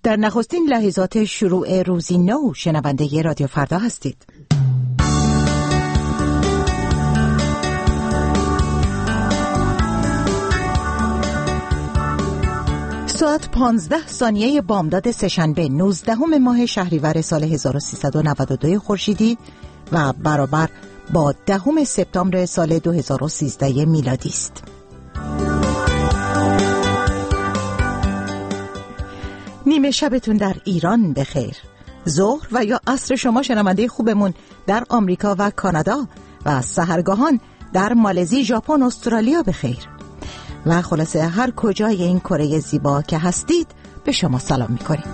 در نخستین لحظات شروع روزی نو شنونده رادیو فردا هستید. ساعت 15 ثانیه بامداد سه‌شنبه 19 ماه شهریور سال 1392 خورشیدی و برابر با 10 سپتامبر سال 2013 میلادی است. نیمه شبتون در ایران بخیر. ظهر و یا عصر شما شنونده خوبمون در آمریکا و کانادا و سحرگاهان در مالزی، ژاپن، استرالیا بخیر. و خلاصه هر کجای این کره زیبا که هستید به شما سلام می‌کنیم.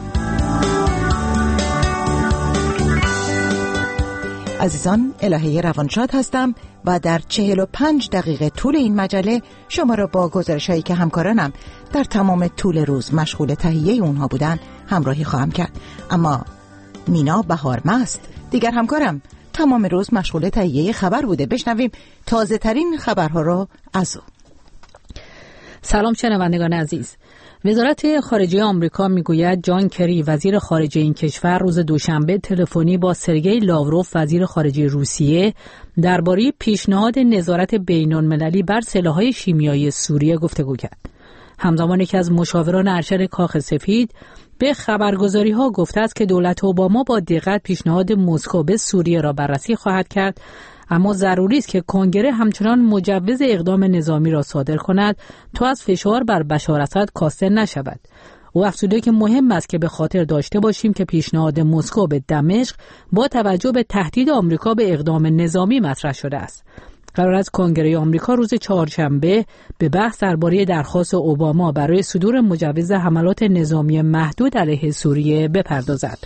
عزیزان، الهه روانشاد هستم و در 45 دقیقه طول این مجله شما را با گزارش‌هایی که همکارانم در تمام طول روز مشغول تهیه اونها بودن همراهی خواهم کرد. اما مینا بهارمست، دیگر همکارم، تمام روز مشغول تهیه خبر بوده. بشنویم تازه ترین خبرها را از او. سلام شنوندگان عزیز. وزارت خارجه آمریکا میگوید جان کری وزیر خارجه این کشور روز دوشنبه تلفنی با سرگئی لاوروف وزیر خارجه روسیه درباره پیشنهاد نظارت بین‌المللی بر سلاح‌های شیمیایی سوریه گفتگو کرد. همزمان که از مشاوران ارشد کاخ سفید به خبرگزاری‌ها گفته است که دولت اوباما با دقت پیشنهاد مسکو به سوریه را بررسی خواهد کرد، اما ضروری است که کنگره همچنان مجوز اقدام نظامی را صادر کند تا از فشار بر بشار اسد کاسته نشود. او افزوده که مهم است که به خاطر داشته باشیم که پیشنهاد مسکو به دمشق با توجه به تهدید آمریکا به اقدام نظامی مطرح شده است. قرار است کنگره آمریکا روز چهارشنبه به بحث درباره درخواست اوباما برای صدور مجوز حملات نظامی محدود علیه سوریه بپردازد.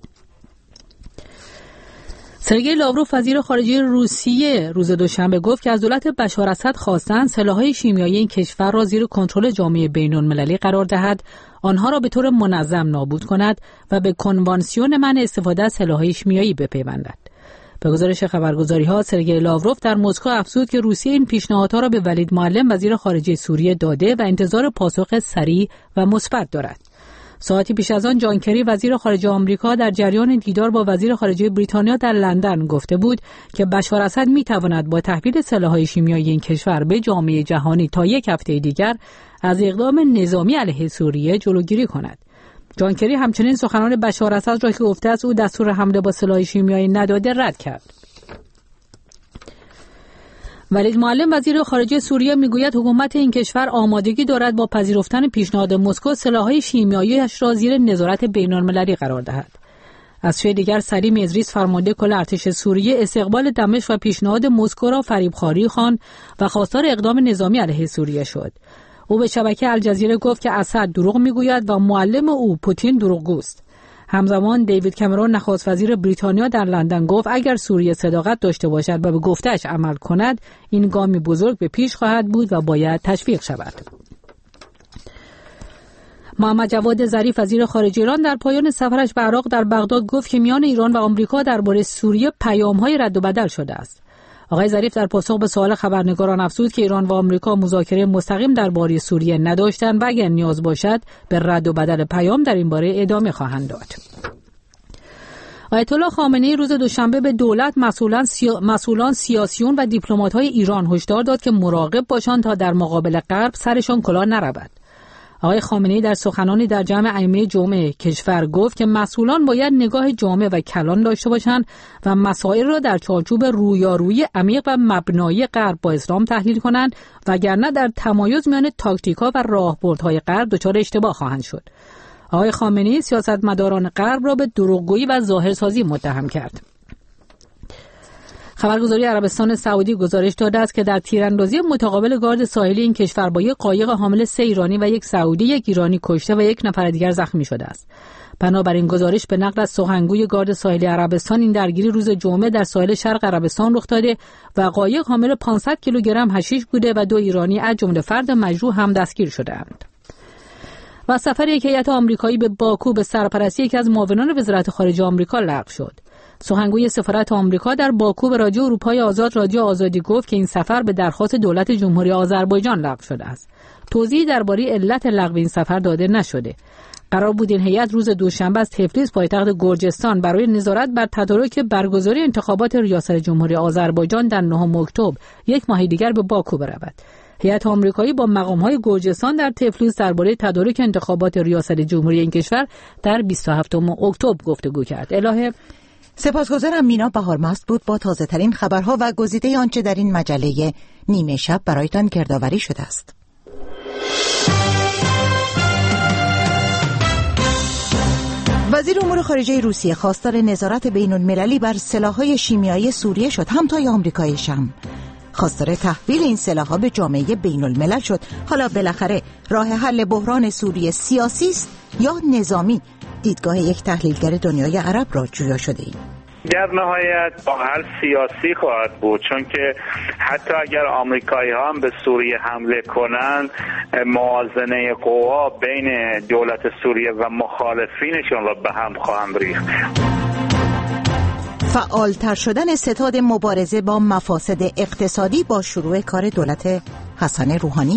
سرگئی لاوروف وزیر خارجه روسیه روز دوشنبه گفت که از دولت بشار اسد خواستند سلاح‌های شیمیایی این کشور را زیر کنترل جامعه بین‌المللی قرار دهد، آنها را به طور منظم نابود کند و به کنوانسیون منع استفاده از سلاح‌های شیمیایی بپیوندد. به گزارش خبرگزاری‌ها سرگئی لاوروف در مسکو افزود که روسیه این پیشنهادها را به ولید معلم وزیر خارجه سوریه داده و انتظار پاسخ سریع و مثبت دارد. ساعتی پیش از آن جان کری وزیر خارجه آمریکا در جریان دیدار با وزیر خارجه بریتانیا در لندن گفته بود که بشار اسد می‌تواند با تحویل سلاح‌های شیمیایی این کشور به جامعه جهانی تا یک هفته دیگر از اقدام نظامی علیه سوریه جلوگیری کند. جان کری همچنین سخنان بشار اسد را که گفته است او دستور حمله با سلاح شیمیایی نداده رد کرد. ولید معلم وزیر خارجه سوریه میگوید حکومت این کشور آمادگی دارد با پذیرفتن پیشنهاد مسکو سلاح‌های شیمیایی‌اش را زیر نظارت بین‌المللی قرار دهد. از سوی دیگر سلیم ادریس فرمانده کل ارتش سوریه استقبال دمشق و پیشنهاد مسکو را فریبخواری خواند و خواستار اقدام نظامی علیه سوریه شد. او به شبکه الجزیره گفت که اسد دروغ میگوید و معلم او پوتین دروغگوست. همزمان دیوید کامرون نخست وزیر بریتانیا در لندن گفت اگر سوریه صداقت داشته باشد و به گفته‌اش عمل کند این گامی بزرگ به پیش خواهد بود و باید تشویق شود. محمد جواد ظریف وزیر خارجه ایران در پایان سفرش به عراق در بغداد گفت که میان ایران و آمریکا درباره سوریه پیام‌های رد و بدل شده است. آقای ظریف در پاسخ به سوال خبرنگاران افزود که ایران و آمریکا مذاکره مستقیم درباره سوریه نداشتند و اگر نیاز باشد به رد و بدل پیام در این باره ادامه خواهند داد. آیت الله خامنه‌ای روز دوشنبه به دولت، مسئولان سیاسیون و دیپلمات‌های ایران هشدار داد که مراقب باشند تا در مقابل غرب سرشان کلاه نرود. آقای خامنه‌ای در سخنانی در جمع ائمه جمعه کشور گفت که مسئولان باید نگاه جامع و کلان داشته باشند و مسائل را در چارچوب رویارویی عمیق و مبنایی غرب با اسلام تحلیل کنند وگرنه در تمایز میان تاکتیک‌ها و راهبردهای غرب دچار اشتباه خواهند شد. آقای خامنه‌ای سیاستمداران غرب را به دروغگویی و ظاهرسازی متهم کرد. خبرگزاری عربستان سعودی گزارش داده است که در تیراندازی متقابل گارد ساحلی این کشور با یک قایق حامل 3 ایرانی و یک سعودی، یک ایرانی کشته و یک نفر دیگر زخمی شده است. بنابراین گزارش به نقل از سخنگوی گارد ساحلی عربستان این درگیری روز جمعه در ساحل شرق عربستان رخ داده و قایق حامل 500 کیلوگرم حشیش بوده و 2 ایرانی از جمله فرد مجروح هم دستگیر شده‌اند. و سفر یک هیئت آمریکایی به باکو به سرپرستی یکی از معاونان وزارت خارجه آمریکا لغو شد. سخنگوی سفارت آمریکا در باکو به رادیو اروپای آزاد رادیو آزادی گفت که این سفر به درخواست دولت جمهوری آذربایجان لغو شده است. توضیحی درباره علت لغو این سفر داده نشده. قرار بود این هیئت روز دوشنبه از تفلیس پایتخت گرجستان برای نظارت بر تدارک برگزاری انتخابات ریاست جمهوری آذربایجان در 9 اکتبر، یک ماه دیگر، به باکو برود. هیئت آمریکایی با مقام‌های گرجستان در تفلیس درباره تدارک انتخابات ریاست جمهوری این کشور در 27 اکتبر گفتگو کرد. الهه سپاسگزارم. مینا بهارمست بود با تازه ترین خبرها و گزیده آنچه در این مجله نیمه شب برایتان گردآوری شده است. وزیر امور خارجه روسیه خواستار نظارت بین‌المللی بر سلاح‌های شیمیایی سوریه شد. همتای آمریکایی شم خواستار تحویل این سلاح‌ها به جامعه بین‌الملل شد. حالا بالاخره راه حل بحران سوریه سیاسی است یا نظامی؟ دیدگاه یک تحلیلگر دنیای عرب را جویا شده ایم. در نهایت با حل سیاسی خواهد بود، چون که حتی اگر آمریکایی ها هم به سوریه حمله کنند، موازنه قوا بین دولت سوریه و مخالفینشون را به هم خواهند ریخت. فعالتر شدن ستاد مبارزه با مفاسد اقتصادی با شروع کار دولت حسن روحانی.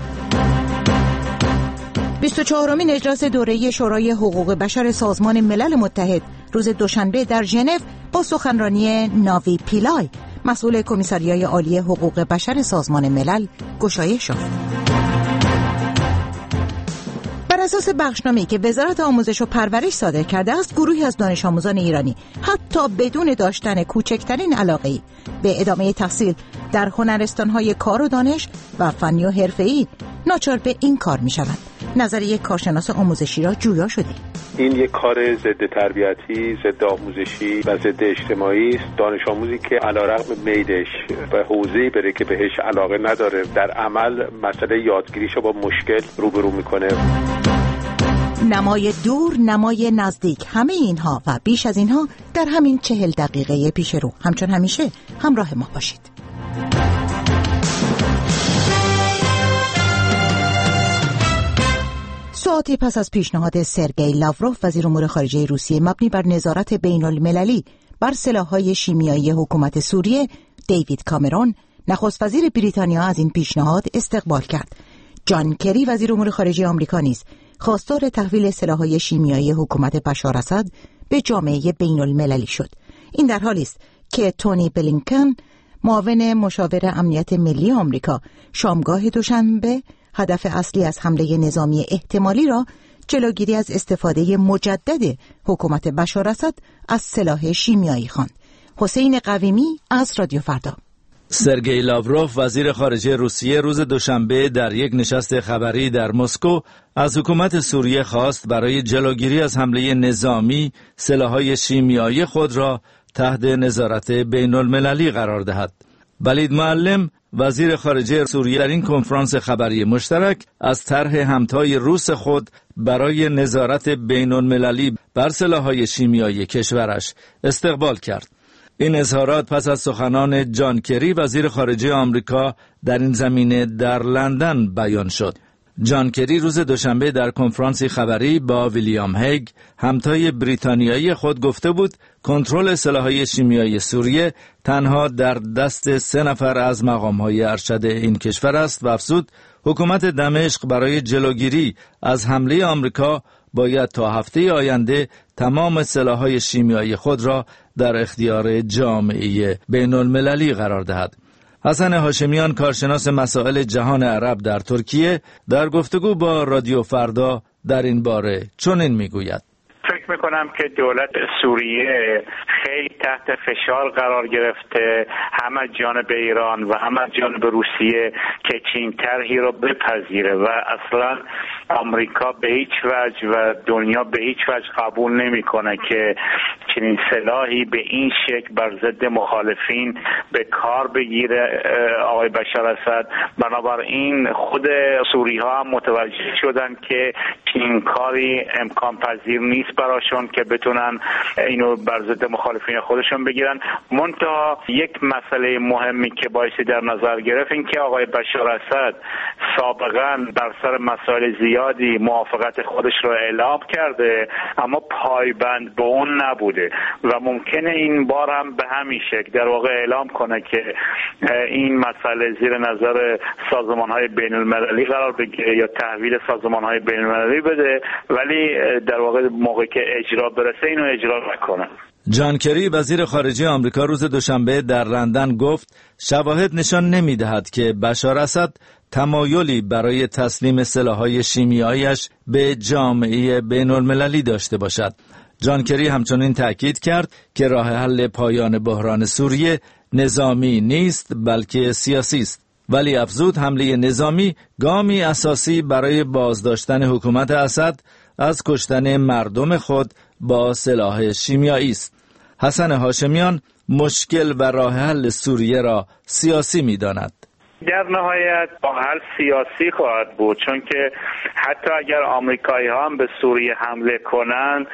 24مین اجلاس دوره‌ای شورای حقوق بشر سازمان ملل متحد روز دوشنبه در ژنو با سخنرانی ناوی پیلای، مسئول کمیسریای عالی حقوق بشر سازمان ملل، گشایش شد. بر اساس بخشنامه‌ای که وزارت آموزش و پرورش صادر کرده است، گروهی از دانش آموزان ایرانی حتی بدون داشتن کوچکترین علاقه‌ای به ادامه تحصیل در هنرستان‌های کار و دانش و فنی و حرفه‌ای ناچار به این کار می‌شوند. نظر یک کارشناس آموزشی را جویا شده. این یک کار ضد تربیتی، ضد آموزشی و ضد اجتماعی است. دانش آموزی که علیرغم میلش به حوزه‌ای بره که بهش علاقه نداره، در عمل مسئله یادگیریشو با مشکل روبرو میکنه. نمای دور، نمای نزدیک، همه اینها و بیش از اینها در همین 40 دقیقه پیش رو. همچون همیشه همراه ما باشید. ساعتی پس از پیشنهاد سرگئی لاوروف وزیر امور خارجه روسیه مبنی بر نظارت بین‌المللی بر سلاح‌های شیمیایی حکومت سوریه، دیوید کامرون نخست وزیر بریتانیا از این پیشنهاد استقبال کرد. جان کری وزیر امور خارجه آمریکا نیز خواستار تحویل سلاح‌های شیمیایی حکومت بشار اسد به جامعه بین‌المللی شد. این در حالی است که تونی بلینکن معاون مشاور امنیت ملی آمریکا شامگاه دوشنبه هدف اصلی از حمله نظامی احتمالی را جلوگیری از استفاده مجدد حکومت بشار اسد از سلاح شیمیایی خواند. حسین قویمی از رادیو فردا. سرگئی لاوروف وزیر خارجه روسیه روز دوشنبه در یک نشست خبری در مسکو از حکومت سوریه خواست برای جلوگیری از حمله نظامی سلاح‌های شیمیایی خود را تحت نظارت بین‌المللی قرار دهد. ولید معلم وزیر خارجه سوریه در این کنفرانس خبری مشترک از طرح همتای روس خود برای نظارت بین‌المللی بر سلاح‌های شیمیایی کشورش استقبال کرد. این اظهارات پس از سخنان جان کری وزیر خارجه آمریکا در این زمینه در لندن بیان شد. جان کری روز دوشنبه در کنفرانسی خبری با ویلیام هیگ همتای بریتانیایی خود گفته بود کنترل سلاح‌های شیمیایی سوریه تنها در دست 3 نفر از مقام‌های ارشد این کشور است و افزود حکومت دمشق برای جلوگیری از حمله آمریکا باید تا هفته آینده تمام سلاح‌های شیمیایی خود را در اختیار جامعه بین‌المللی قرار دهد. حسن هاشمیان کارشناس مسائل جهان عرب در ترکیه در گفتگو با رادیو فردا در این باره چنین میگوید: فکر میکنم که دولت سوریه خیلی تحت فشار قرار گرفته، هم از جانب ایران و هم از جانب روسیه که چین طرحی رو بپذیره و اصلا آمریکا به هیچ وجه و دنیا به هیچ وجه قبول نمیکنه که چنین سلاحی به این شکل بر ضد مخالفین به کار بگیره آقای بشار اسد. بنابراین خود سوری ها هم متوجه شدن که چنین کاری امکان پذیر نیست براشون که بتونن اینو بر ضد مخالفین مخالفین خودشون بگیرن. منتها یک مسئله مهمی که بایستی در نظر گرفت این که آقای بشار اسد سابقا بر سر مسائل زیادی موافقت خودش رو اعلام کرده اما پایبند به اون نبوده و ممکنه این بار هم به همین شکل در واقع اعلام کنه که این مسئله زیر نظر سازمان‌های بین‌المللی قرار بگیره یا تحویل سازمان‌های بین‌المللی بده، ولی در واقع موقعی که اجرا برسه اینو اجرا نکنه. جان کری وزیر خارجه آمریکا روز دوشنبه در لندن گفت شواهد نشان نمی‌دهد که بشار اسد تمایلی برای تسلیم سلاح‌های شیمیایی‌اش به جامعه بین‌المللی داشته باشد. جان کری همچنین تأکید کرد که راه حل پایان بحران سوریه نظامی نیست بلکه سیاسی است. ولی افزود حمله نظامی گامی اساسی برای بازداشتن حکومت اسد از کشتن مردم خود با سلاح شیمیایی است. حسن هاشمیان مشکل و راه حل سوریه را سیاسی می‌داند. در نهایت با حل سیاسی خواهد بود، چون که حتی اگر آمریکایی ها هم به سوریه حمله کنند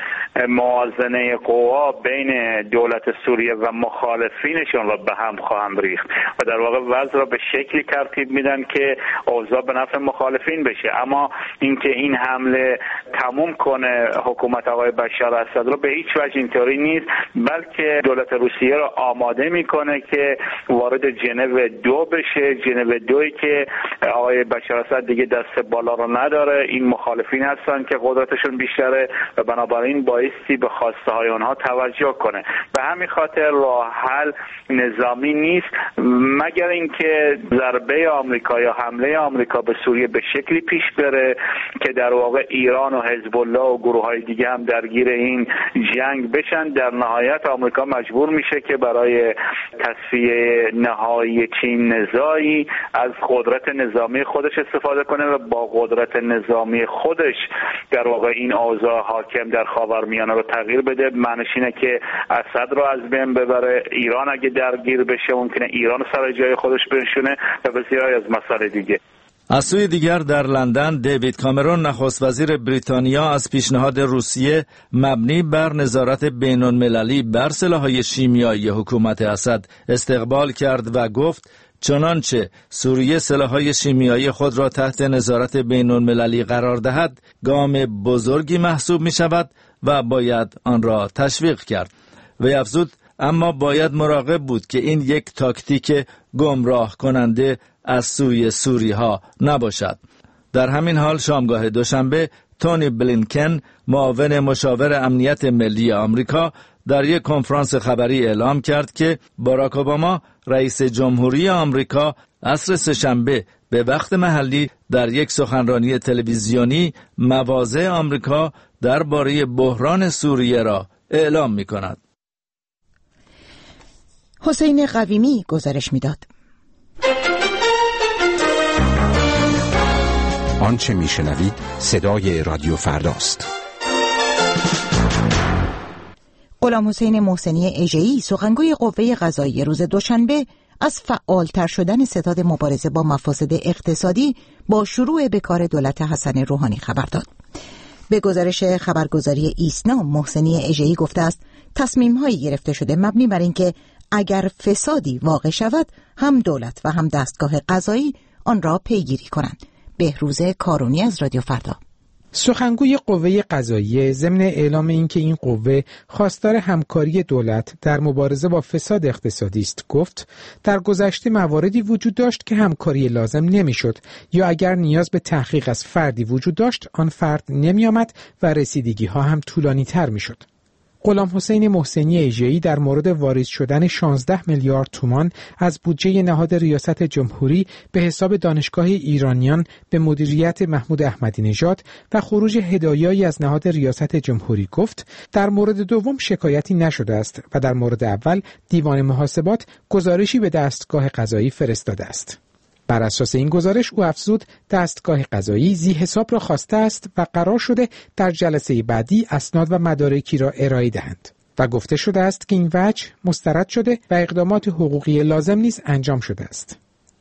موازنه قوا بین دولت سوریه و مخالفینشون را به هم خواهند ریخت و در واقع وضع را به شکلی ترتیب میدن که اوضاع به نفع مخالفین بشه. اما اینکه این حمله تموم کنه حکومت آقای بشار اسد را به هیچ وجه اینطوری نیست، بلکه دولت روسیه را آماده میکنه که وارد ژنو 2 بشه. ژنو 2 که آقای بشار اسد دیگه دست بالا رو نداره، این مخالفین هستن که قدرتشون بیشتره و بنابراین بایستی به خواسته های اونها توجه کنه. به همین خاطر راه حل نظامی نیست مگر اینکه ضربه آمریکا یا حمله آمریکا به سوریه به شکلی پیش بره که در واقع ایران و حزب الله و گروه های دیگه هم درگیر این جنگ بشن. در نهایت آمریکا مجبور میشه که برای تصفیه نهایی چین نزاعی از قدرت نظامی خودش استفاده کنه و با قدرت نظامی خودش در واقع این اوضاع حاکم در خاورمیانه رو تغییر بده. معنیش اینه که اسد رو از بین ببره. ایران اگه درگیر بشه ممکنه ایران سر جای خودش بنشونه و بسیاری از مسائل دیگه. از سوی دیگر در لندن دیوید کامرون نخست وزیر بریتانیا از پیشنهاد روسیه مبنی بر نظارت بین‌المللی بر سلاح‌های شیمیایی حکومت اسد استقبال کرد و گفت چنانچه سوریه سلاح‌های شیمیایی خود را تحت نظارت بین‌المللی قرار دهد گام بزرگی محسوب می‌شود و باید آن را تشویق کرد. و افزود اما باید مراقب بود که این یک تاکتیک گمراه کننده از سوی سوری‌ها نباشد. در همین حال شامگاه دوشنبه تونی بلینکن معاون مشاور امنیت ملی آمریکا در یک کنفرانس خبری اعلام کرد که باراک اوباما رئیس جمهوری آمریکا عصر سه‌شنبه به وقت محلی در یک سخنرانی تلویزیونی مواضع آمریکا درباره بحران سوریه را اعلام می‌کند. حسین قویمی گزارش می‌داد. آنچه میشنوید صدای رادیو فرداست. غلام حسین محسنی اژه‌ای سخنگوی قوه قضاییه روز دوشنبه از فعالتر شدن ستاد مبارزه با مفاسد اقتصادی با شروع به کار دولت حسن روحانی خبر داد. به گزارش خبرگزاری ایسنا محسنی اژه‌ای گفته است تصمیم‌هایی گرفته شده مبنی بر اینکه اگر فسادی واقع شود هم دولت و هم دستگاه قضایی آن را پیگیری کنند. بهروز کارونی از رادیو فردا. سخنگوی قوه قضاییه ضمن اعلام اینکه این قوه خواستار همکاری دولت در مبارزه با فساد اقتصادی است گفت در گذشته مواردی وجود داشت که همکاری لازم نمیشد یا اگر نیاز به تحقیق از فردی وجود داشت آن فرد نمی آمد و رسیدگی ها هم طولانی تر میشد. غلام حسین محسنی اژه‌ای در مورد واریز شدن 16 میلیارد تومان از بودجه نهاد ریاست جمهوری به حساب دانشگاه ایرانیان به مدیریت محمود احمدی نژاد و خروج هدایایی از نهاد ریاست جمهوری گفت در مورد دوم شکایتی نشده است و در مورد اول دیوان محاسبات گزارشی به دستگاه قضایی فرستاده است. بر اساس این گزارش او افزود دستگاه قضایی ذی حساب را خواسته است و قرار شده در جلسه بعدی اسناد و مدارکی را ارائه دهند و گفته شده است که این وجه مسترد شده و اقدامات حقوقی لازم نیز انجام شده است.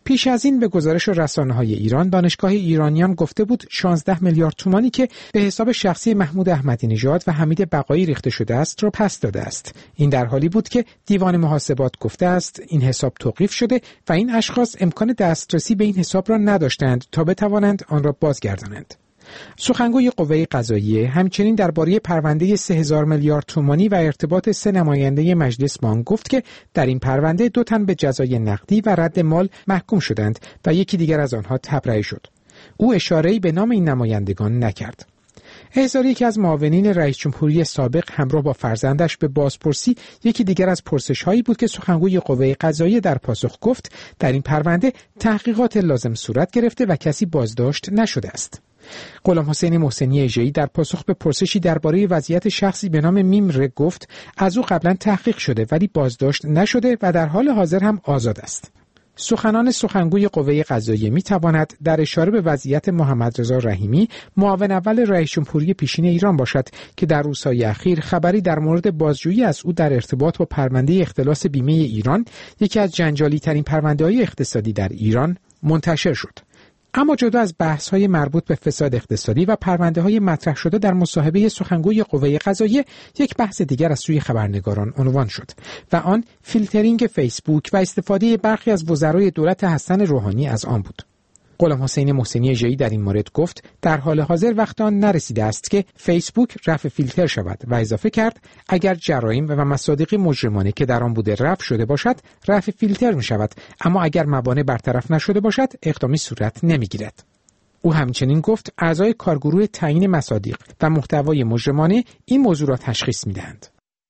پیش از این به گزارش رسانه‌های ایران، دانشگاه ایرانیان گفته بود 16 میلیارد تومانی که به حساب شخصی محمود احمدی نژاد و حمید بقایی ریخته شده است را پس داده است. این در حالی بود که دیوان محاسبات گفته است این حساب توقیف شده و این اشخاص امکان دسترسی به این حساب را نداشتند تا بتوانند آن را بازگردانند. سخنگوی قوه قضاییه همچنین درباره پرونده 3000 میلیارد تومانی و ارتباط 3 نماینده مجلس بانک گفت که در این پرونده 2 تن به جزای نقدی و رد مال محکوم شدند و یکی دیگر از آنها تبرئه شد. او اشاره‌ای به نام این نمایندگان نکرد. احضار یکی از معاونین رئیس جمهوری سابق همراه با فرزندش به بازپرسی یکی دیگر از پرسش‌هایی بود که سخنگوی قوه قضاییه در پاسخ گفت در این پرونده تحقیقات لازم صورت گرفته و کسی بازداشت نشده است. غلامحسین محسنی اژه‌ای در پاسخ به پرسشی درباره وضعیت شخصی به نام میمره گفت از او قبلا تحقیق شده ولی بازداشت نشده و در حال حاضر هم آزاد است. سخنان سخنگوی قوه قضاییه می‌تواند در اشاره به وضعیت محمد رضا رحیمی معاون اول رئیس جمهوری پیشین ایران باشد که در روزهای اخیر خبری در مورد بازجویی از او در ارتباط با پرونده اختلاس بیمه ایران، یکی از جنجالی‌ترین پرونده‌های اقتصادی در ایران، منتشر شد. اما جدا از بحث‌های مربوط به فساد اقتصادی و پرونده‌های مطرح شده در مصاحبه سخنگوی قوه قضاییه، یک بحث دیگر از سوی خبرنگاران عنوان شد و آن فیلترینگ فیسبوک و استفاده برخی از وزرای دولت حسن روحانی از آن بود. غلامحسین محسنی اژه‌ای در این مورد گفت در حال حاضر وقت آن نرسیده است که فیسبوک رفع فیلتر شود و اضافه کرد اگر جرایم و مصادیق مجرمانه که در آن بوده رفع شده باشد رفع فیلتر می شود، اما اگر موانع برطرف نشده باشد اقدامی صورت نمی گیرد. او همچنین گفت اعضای کارگروه تعیین مصادیق و محتوای مجرمانه این موضوع را تشخیص می دهند.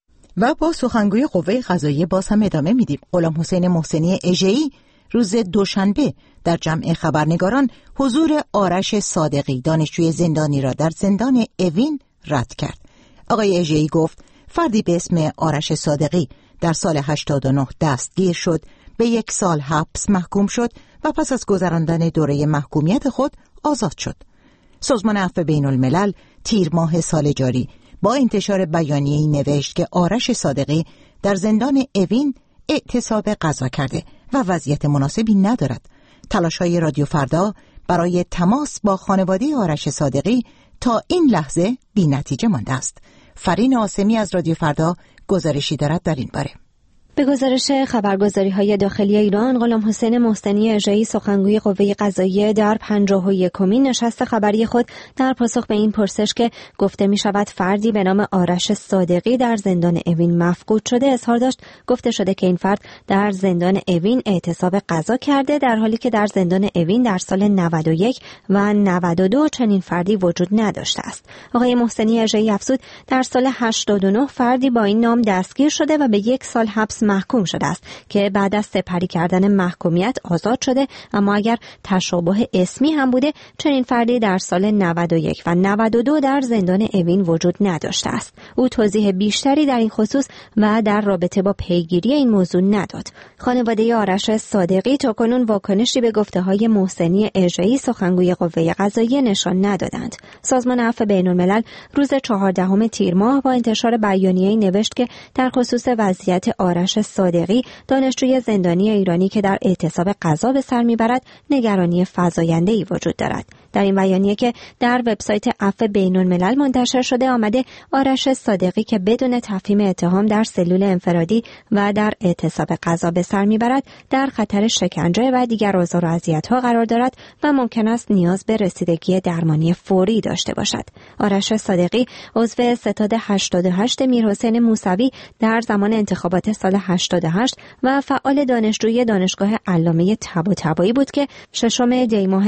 و با سخنگوی قوه قضاییه باز هم ادامه میدیم. غلامحسین محسنی اژه‌ای روز دوشنبه در جمع خبرنگاران حضور آرش صادقی دانشجوی زندانی را در زندان اوین رد کرد. آقای اژه‌ای گفت فردی به اسم آرش صادقی در سال 89 دستگیر شد، به 1 سال حبس محکوم شد و پس از گذراندن دوره محکومیت خود آزاد شد. سازمان عفو بین الملل تیر ماه سال جاری با انتشار بیانیه‌ای نوشت که آرش صادقی در زندان اوین اعتصاب قضا کرده و وضعیت مناسبی ندارد. تلاش‌های رادیو فردا برای تماس با خانواده آرش صادقی تا این لحظه بی نتیجه مانده است. فرین آسمی از رادیو فردا گزارشی دارد در این باره. به گزارش خبرگزاری‌های داخلی ایران، غلامحسین محسنی اژه‌ای سخنگوی قوه قضاییه در 51مین نشست خبری خود در پاسخ به این پرسش که گفته می‌شود فردی به نام آرش صادقی در زندان اوین مفقود شده اظهار داشت. گفته شده که این فرد در زندان اوین اعتصاب قضا کرده، در حالی که در زندان اوین در سال 91 و 92 چنین فردی وجود نداشته است. آقای محسنی اژه‌ای افزود در سال 89 فردی با این نام دستگیر شده و به 1 سال حبس محکوم شده است که بعد از سپری کردن محکومیت آزاد شده، اما اگر تشابه اسمی هم بوده چنین فردی در سال 91 و 92 در زندان اوین وجود نداشته است. او توضیح بیشتری در این خصوص و در رابطه با پیگیری این موضوع نداد. خانواده آرش صادقی تاکنون واکنشی به گفته‌های محسنی اژه‌ای سخنگوی قوه قضاییه نشان ندادند. سازمان عفو بین الملل روز 14 تیر ماه با انتشار بیانیه‌ای نوشت که در خصوص وضعیت آرش صادقی دانشجوی زندانی ایرانی که در اعتصاب قضا به سر میبرد نگرانی فزاینده‌ای وجود دارد. در این بیانیه که در وبسایت عفو بین الملل منتشر شده آمده آرش صادقی که بدون تفهیم اتهام در سلول انفرادی و در اعتصاب قضا به سر میبرد در خطر شکنجه و دیگر آزار و اذیت‌ها قرار دارد و ممکن است نیاز به رسیدگی درمانی فوری داشته باشد. آرش صادقی عضو ستاد 88 میرحسین موسوی در زمان انتخابات سال 88 و فعال دانشجوی دانشگاه علامه طباطبایی بود که 6 دی ماه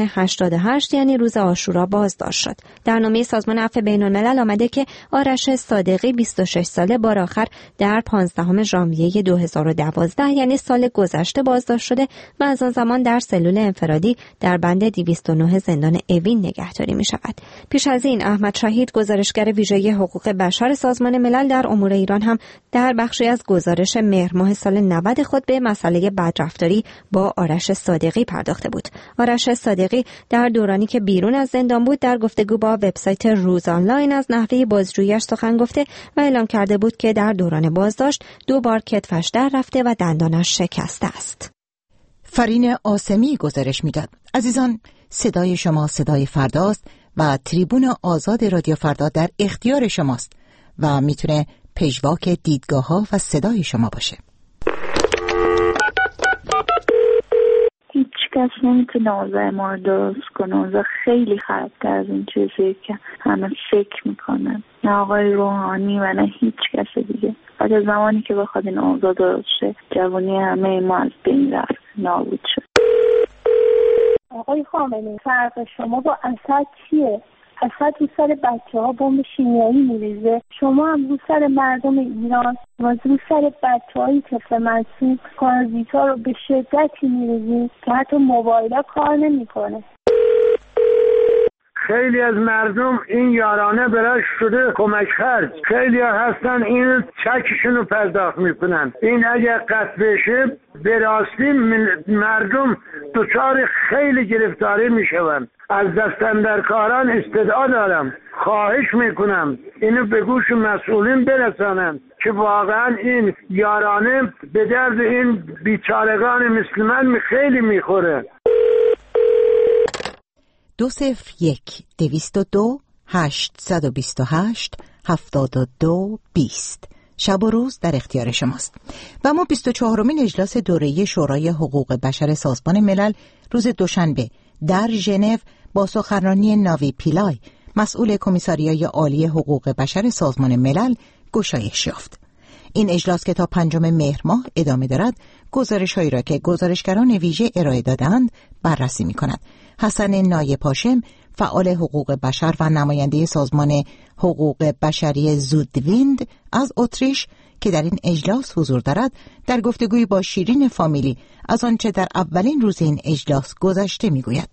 88 یعنی روز عاشورا بازداشت شد. در نامه سازمان عفو بین الملل آمده که آرش صادقی 26 ساله بار آخر در 15 ژانویه 2012 یعنی سال گذشته بازداشت شده و از آن زمان در سلول انفرادی در بند 209 زندان اوین نگهداری می شود. پیش از این احمد شهید گزارشگر ویژه حقوق بشر سازمان ملل در امور ایران هم در بخشی از گزارش مهر ماه سال 90 خود به مسئله بدرفتاری با آرش صادقی پرداخته بود. آرش صادقی در دورانی که بیرون از زندان بود در گفتگو با وبسایت روز آنلاین از نحوه بازجویی‌اش سخن گفته و اعلام کرده بود که در دوران بازداشت 2 بار کتفش در رفته و دندانش شکسته است. فرین آسمی گزارش میداد. عزیزان، صدای شما صدای فرداست و تریبون آزاد رادیو فردا در اختیار شماست و میتونه پژواک دیدگاه‌ها و صدای شما باشه. هیچ کس نمیتونه اوضاع ما رو درست کنه. اوضاع خیلی خراب‌تر از این چیزیه که همه فکر میکنن. نه آقای روحانی و نه هیچ کس دیگه. بعد از زمانی که بخواد این اوضاع درست شه، جوانی همه ما از بین رفت، نابود شد. آقای خامنه‌ای، فرق شما با اسد چیه؟ اسد رو سر بچه‌ها بمب شیمیایی میریزه، شما هم رو سر مردم ایران و رو سر بچه‌های طفل معصوم پارازیتا رو به شدتی میریزید که حتی موبایل‌ها کار نمی‌کنه. خیلی از مردم این یارانه براش شده کمک خرج. خیلی ها هستن این چکشون رو پرداخت میکنن. این اگر قطع بشه به راستی مردم دچار خیلی گرفتاری میشون. از دستاندرکاران استدعا دارم، خواهش میکنم اینو به گوش مسئولین برسانند که واقعا این یارانه به درد این بیچارگان مثل من خیلی میخوره. 201-222-828-72-20 شب و روز در اختیار شماست. و ما 24مین اجلاس دوره‌ای شورای حقوق بشر سازمان ملل روز دوشنبه در ژنو با سخنرانی ناوی پیلای، مسئول کمیساریای عالی حقوق بشر سازمان ملل، گشایش یافت. این اجلاس که تا 5 مهر ماه ادامه دارد، گزارش‌هایی را که گزارشگران ویژه ارائه دادند بررسی می‌کند. حسن نایپاشم، فعال حقوق بشر و نماینده سازمان حقوق بشری زودویند از اتریش که در این اجلاس حضور دارد، در گفتگوی با شیرین فامیلی از آنچه در اولین روز این اجلاس گذشته می‌گوید.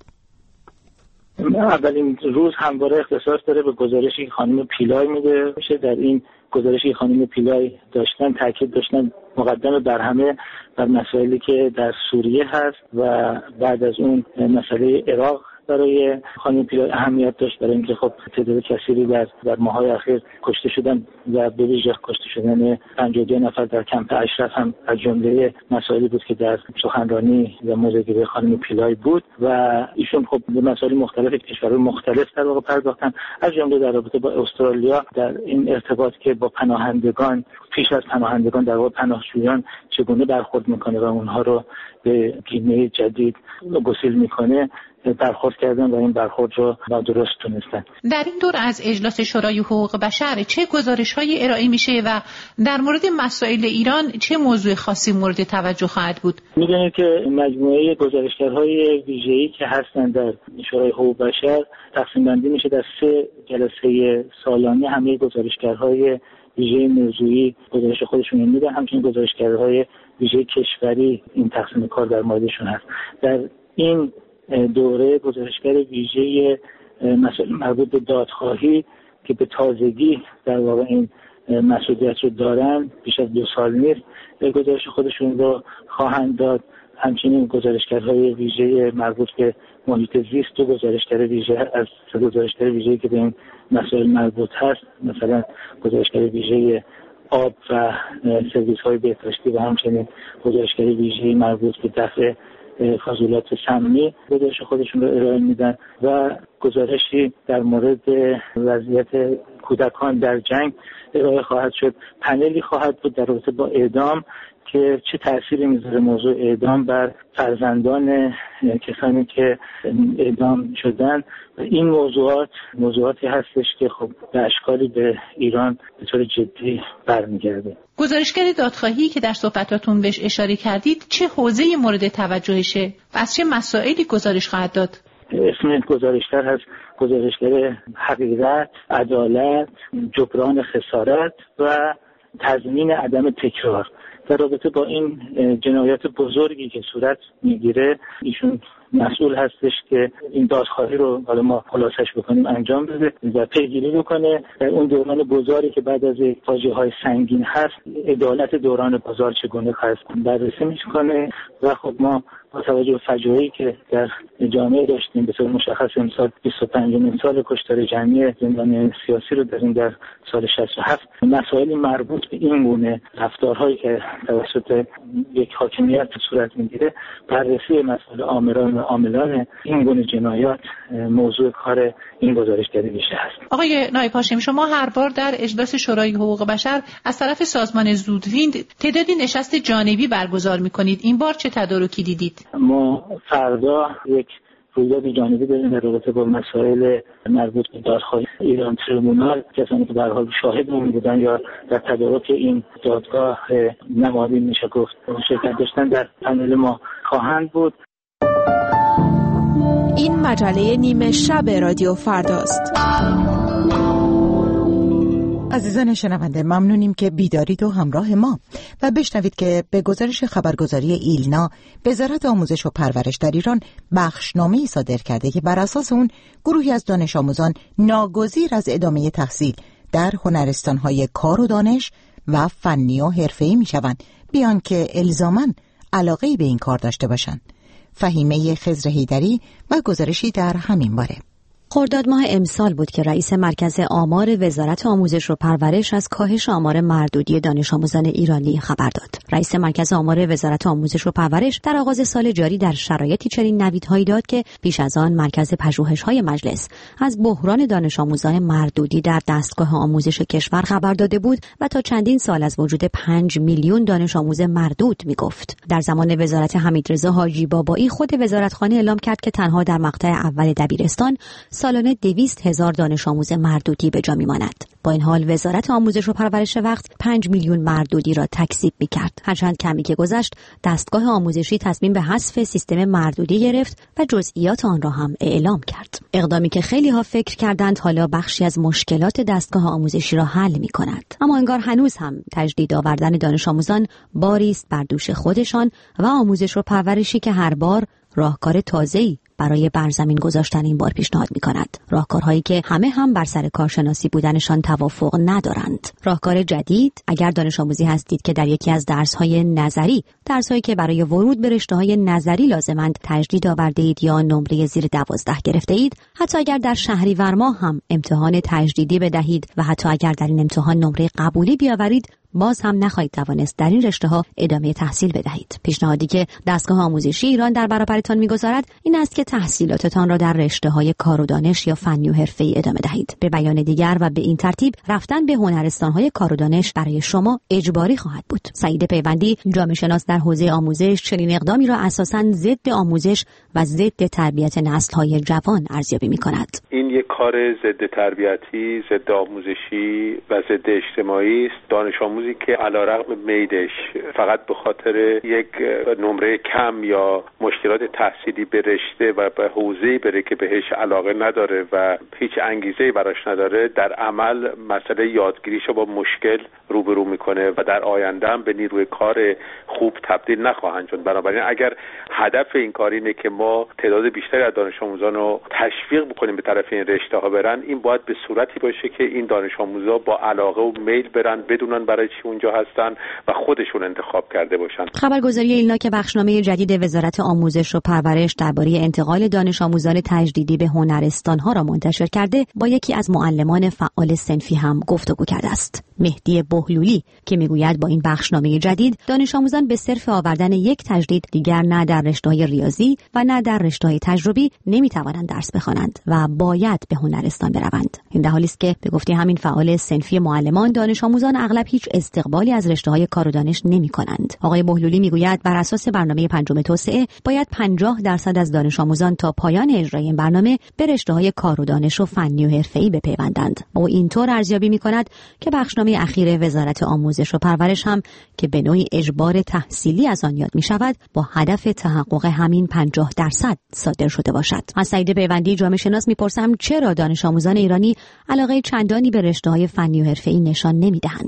اولین روز همواره اختصاص داره به گزارشی خانم پیلای میده میشه. در این گزارشی خانم پیلای داشتن تاکید داشتن مقدم بر همه بر مسائلی که در سوریه هست و بعد از اون مسئله عراق برای خانم پیلای اهمیت داشت، برای اینکه خب تعداد کثیری در ماه‌های اخیر کشته شدن و به ویژه کشته شدن 52 نفر در کمپ اشرف هم از جمله مسائلی بود که در سخنرانی و موضوعگیری خانم پیلای بود و ایشون خب به مسائل مختلف کشورهای مختلف در واقع پرداختن، از جمله در رابطه با استرالیا در این ارتباط که با پناهندگان، پیش از پناهندگان در واقع پناهجویان چگونه برخورد میکنه و اونها رو به گینه جدید گسیل میکنه برخورد کردن و این برخورد رو نادرست تونستن. در این دور از اجلاس شورای حقوق بشر چه گزارش‌هایی ارائه میشه و در مورد مسائل ایران چه موضوع خاصی مورد توجه خواهد بود؟ میدونید که مجموعه گزارشگرهای ویژه‌ای که هستن در شورای حقوق بشر تقسیم بندی میشه در 3 جلسه سالانه. همه گزارشگرهای ویژه موضوعی گزارش خودشون میدن، همچنین گزارشگرهای ویژه کشوری این تقسیم کار در موردشون هست. در این دوره گزارشگر ویژه مسائل مربوط به دادخواهی که به تازگی در واقع این مسئولیت رو دارن، بیش از 2 سال نیست، گزارش خودشون رو خواهند داد. همچنین گزارشگرهای ویژه مربوط به محیط زیست و گزارشگر ویژه از گزارشگر ویژه‌ای که به این مسائل مربوط هست، مثلا گزارشگر ویژه آب و سرویس‌های بهداشتی و همچنین گزارشگر ویژه‌ای مربوط به دفع فضولات سمی گزارش خودشون رو ارائه میدن و گزارشی در مورد وضعیت کودکان در جنگ ارائه خواهد شد. پنلی خواهد بود در رابطه با اعدام که چه تأثیری میذاره موضوع اعدام بر فرزندان کسانی که اعدام شدن. این موضوعاتی هستش که خب به اشکالی به ایران به طور جدی برمیگرده. گزارشگر دادخواهی که در صحبتاتون بهش اشاره کردید چه حوزه‌ای مورد توجهشه و از چه مسائلی گزارش خواهد داد؟ اسم گزارشگر هست گزارشگر حقیقت، عدالت، جبران خسارت و تضمین عدم تکرار. در رابطه با این جنایات بزرگی که صورت میگیره ایشون مسئول هستش که این دادخواهی رو حالا ما خلاصش بکنیم انجام بده و پیگیری بکنه. در اون دوران بزاری که بعد از فاجعه‌های سنگین هست، عدالت دوران بزار چگونه هست بررسی میکنه و خب ما با توجه به فجایعی که در جامعه داشتیم، به طور مشخص امسال 25مین سال کشتار جمعی زندانیان سیاسی رو داریم در سال 67. مسائل مربوط به این گونه رفتارهایی که توسط یک حاکمیت صورت میگیره، بررسی مسائل عاملان این گونه جنایات موضوع کار این گزارشگری ویژه است. آقای نایب هاشمی، شما هر بار در اجلاس شورای حقوق بشر از طرف سازمان زودوین تعدادی نشست جانبی برگزار میکنید. این بار چه تدارکی دیدید؟ ما فردا یک رویداد جانبی داریم در رابطه با مسائل مربوط به دادخواهی ایران تریبونال. کسانی که به هر حال شاهد بودن یا در تدارک این دادگاه نمادین میشه گفت شرکت داشتن در پنل ما خواهند بود. این مجله نیمه شب رادیو فرداست. عزیزان شنونده، ممنونیم که بیدارید و همراه ما و بشنوید که به گزارش خبرگزاری ایلنا، وزارت آموزش و پرورش در ایران بخشنامه‌ای صادر کرده که بر اساس اون گروهی از دانش آموزان ناگزیر از ادامه تحصیل در هنرستان‌های کار و دانش و فنی و حرفه‌ای میشوند، بیان که الزاماً علاقه‌ای به این کار داشته باشند. فهیمه خضر حیدری و گزارشی در همین باره. خرداد ماه امسال بود که رئیس مرکز آمار وزارت آموزش و پرورش از کاهش آمار مردودی دانش آموزان ایرانی خبر داد. رئیس مرکز آمار وزارت آموزش و پرورش در آغاز سال جاری در شرایطی چنین نویدهایی داد که پیش از آن مرکز پژوهش‌های مجلس از بحران دانش آموزان مردودی در دستگاه آموزش کشور خبر داده بود و تا چندین سال از وجود 5 میلیون دانش آموز مردود میگفت. در زمان وزارت حمیدرضا حاجی بابایی خود وزارتخانه اعلام کرد که تنها در مقطع اول دبیرستان سالانه 200,000 دانش آموز مردودی به جا می‌ماند. با این حال وزارت آموزش و پرورش وقت 5 میلیون مردودی را تکذیب می‌کرد. هرچند کمی که گذشت، دستگاه آموزشی تصمیم به حذف سیستم مردودی گرفت و جزئیات آن را هم اعلام کرد. اقدامی که خیلی‌ها فکر کردند حالا بخشی از مشکلات دستگاه آموزشی را حل می‌کند. اما انگار هنوز هم تجدید آوردن دانش آموزان باری است بر دوش خودشان و آموزش و پرورشی که هر بار راهکار تازه‌ای برای برزمین گذاشتن این بار پیشنهاد می‌کند. راهکارهایی که همه هم بر سر کارشناسی بودنشان توافق ندارند. راهکار جدید، اگر دانش آموزی هستید که در یکی از درس‌های نظری، درس‌هایی که برای ورود به رشته‌های نظری لازمند تجدید آورده اید یا نمره زیر 12 گرفته اید، حتی اگر در شهریور ماه هم امتحان تجدیدی بدهید و حتی اگر در این امتحان نمره قبولی بیاورید، باز هم نخواهید توانست در این رشته‌ها ادامه تحصیل بدهید. پیشنهادی که دستگاه آموزشی ایران در برابرتان می‌گذارد این است که تحصیلاتتان را در رشته‌های کار و دانش یا فنی و حرفه‌ای ادامه دهید. به بیان دیگر و به این ترتیب رفتن به هنرستان‌های کار و دانش برای شما اجباری خواهد بود. سعید پیوندی، جامعه شناس در حوزه آموزش، چنین اقدامی را اساساً ضد آموزش و ضد تربیت نسل‌های جوان ارزیابی می‌کند. این یک کار ضد تربیتی، ضد آموزشی و ضد اجتماعی است. دانش آموزی که علیرغم میلش فقط به خاطر یک نمره کم یا مشکلات تحصیلی به رشته و به حوزه‌ای بره که بهش علاقه نداره و هیچ انگیزه‌ای براش نداره، در عمل مسئله یادگیریشو با مشکل روبرو میکنه و در آینده هم به نیروی کار خوب تبدیل نخواهند شد. بنابراین اگر هدف این کار اینه که ما تعداد بیشتری از دانش آموزان رو تشویق بکنیم به طرف این رشته‌ها برن، این باید به صورتی باشه که این دانش آموزا با علاقه و میل برن، بدونن برای چی اونجا هستن و خودشون انتخاب کرده باشن. خبرگزاری ایلنا که بخشنامه جدید وزارت آموزش و پرورش درباره انتقال دانش آموزان تجدیدی به هنرستان‌ها را منتشر کرده، با یکی از معلمان فعال صنفی هم گفتگو کرده است. مهدی بهلولی که میگوید با این بخشنامه جدید دانش آموزان به صرف آوردن یک تجدید دیگر نه در رشته‌های ریاضی و نه در رشته‌های تجربی نمیتوانند درس بخوانند و باید به هنرستان بروند. این در حالی است که به گفته همین فعال صنفی معلمان، دانش آموزان اغلب هیچ استقبالی از رشته‌های کار و دانش نمی‌کنند. آقای بهلولی میگوید بر اساس برنامه پنجم توسعه باید 50% از دانش آموزان تا پایان اجرای این برنامه به رشته‌های کار و دانش و فنی و حرفه‌ای بپیوندند. او اینطور ارزیابی می‌کند که بخشنامه اخیر وزارت آموزش و پرورش هم که به نوعی اجبار تحصیلی از آن یاد می‌شود، با هدف تحقق همین 50% صادر شده باشد. از سعید پیوندی، جامعه شناس، می‌پرسم چرا دانش آموزان ایرانی علاقه چندانی به رشته‌های فنی و حرفه‌ای نشان نمی‌دهند؟ این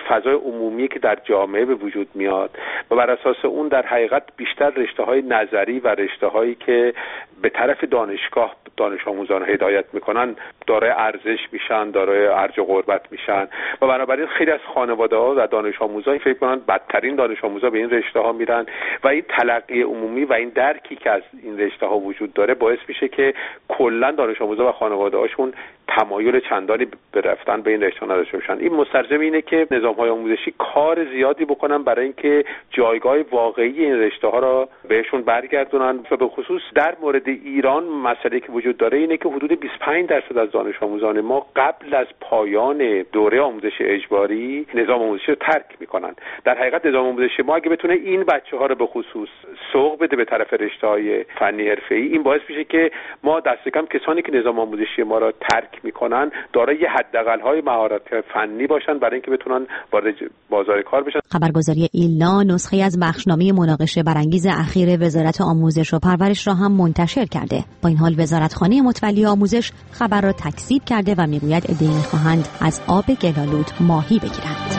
فضای عمومی که در جامعه به وجود میاد و بر اساس اون در حقیقت بیشتر رشته‌های نظری و رشته‌هایی که به طرف دانشگاه دانش آموزان هدایت میکنن دارای ارزش میشن، دارای ارج و قربت میشن و بنابراین خیلی از خانواده‌ها و دانش آموزان فکر کنن بدترین دانش آموزا به این رشته‌ها میرن و این تلقی عمومی و این درکی که از این رشته‌ها وجود داره باعث میشه که کلا دانش آموزا و خانواده‌هاشون تمایل چندانی به رفتن به این رشته نداشته باشن. این مستلزم اینه که نظام‌های آموزشی کار زیادی بکنن برای اینکه جایگاه واقعی این رشته‌ها را بهشون برگردونن و به خصوص در مورد ایران مسئله که وجود داره اینه که حدود 25% از دانش آموزان ما قبل از پایان دوره آموزش اجباری نظام آموزشی رو ترک میکنن. در حقیقت نظام آموزشی ما اگه بتونه این بچه‌ها رو به خصوص سوق بده به طرف رشته‌های فنی حرفه‌ای، این باعث میشه که ما دست کم کسانی که نظام آموزشی ما رو ترک میکنن دارای حداقل‌های مهارت فنی باشن برای اینکه بتونن وارد بازار کار بشن. خبرگزاری ایلنا نسخه از بخشنامه مناقشه برانگیز اخیر وزارت آموزش و پرورش را هم منتشر کرده. با این حال وزارتخانه متولی آموزش خبر را تکذیب کرده و میگوید عده‌ای می‌خواهند از آب گلالود ماهی بگیرند.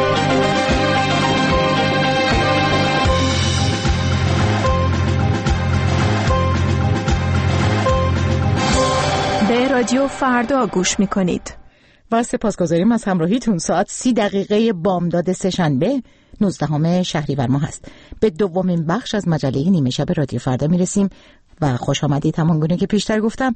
به رادیو فردا گوش می‌کنید. و سپاسگزاریم از همراهیتون. ساعت 30 بامداد سه‌شنبه 19 شهریور ماه هست. به دومین بخش از مجله نیمه شب رادیو فردا میرسیم و خوش آمدید. همانگونه که پیشتر گفتم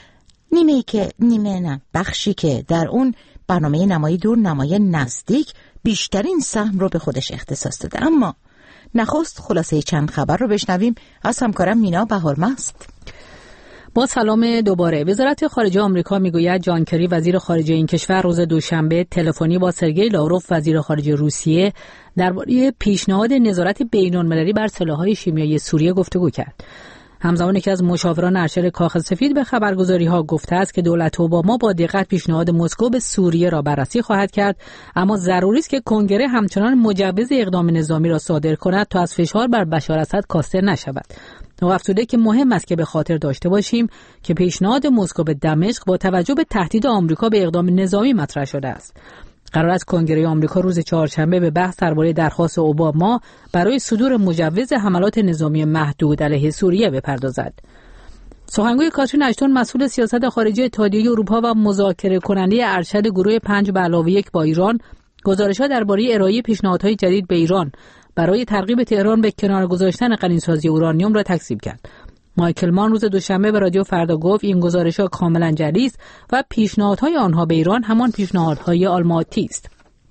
بخشی که در اون برنامه نمای دور نمای نزدیک بیشترین سهم رو به خودش اختصاص داده. اما نخست خلاصه چند خبر رو بشنویم از همکارم مینا بهارمست. با سلام دوباره. وزارت خارجه آمریکا میگوید جان کری وزیر خارجه این کشور روز دوشنبه تلفنی با سرگئی لاوروف وزیر خارجه روسیه درباره پیشنهاد نظارت بین‌المللی بر سلاح‌های شیمیایی سوریه گفتگو کرد. همزمان که از مشاوران ارشد کاخ سفید به خبرگزاری‌ها گفته است که دولت اوباما با دقت پیشنهاد مسکو به سوریه را بررسی خواهد کرد، اما ضروری است که کنگره همچنان مجوز اقدام نظامی را صادر کند تا از فشار بر بشار اسد کاسته نشود. او افزوده که مهم است که به خاطر داشته باشیم که پیشنهاد مسکو به دمشق با توجه به تهدید آمریکا به اقدام نظامی مطرح شده است. قرار است کنگره آمریکا روز چهارشنبه به بحث درباره درخواست اوباما برای صدور مجوز حملات نظامی محدود علیه سوریه بپردازد. سخنگوی کاترین اشتون مسئول سیاست خارجی اتحادیه اروپا و مذاکره کننده ارشد گروه 5+1 با ایران گزارش‌ها درباره ارائه پیشنهادهای جدید به ایران برای ترغیب تهران به کنار گذاشتن غنیسازی اورانیوم را تکذیب کرد. مایکل مان روز دوشنبه به رادیو فردا گفت این گزارش‌ها کاملا جعلی است و پیشنهادهای آنها به ایران همان پیشنهادهای آلماتی است.